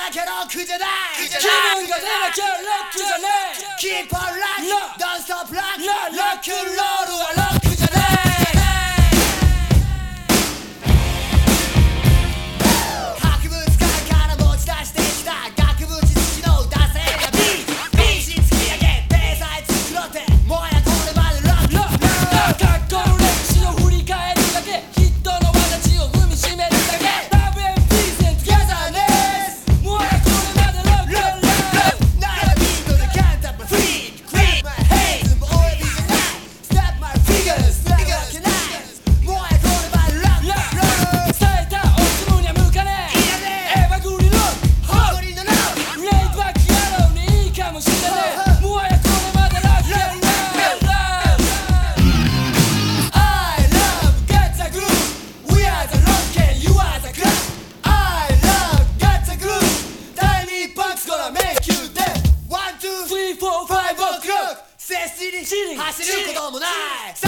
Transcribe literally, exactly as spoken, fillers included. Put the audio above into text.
なきゃロックじゃない気分が出なきゃロックじゃねえ Keep on rock Don't stop rock ロックンロールはロック走ることもない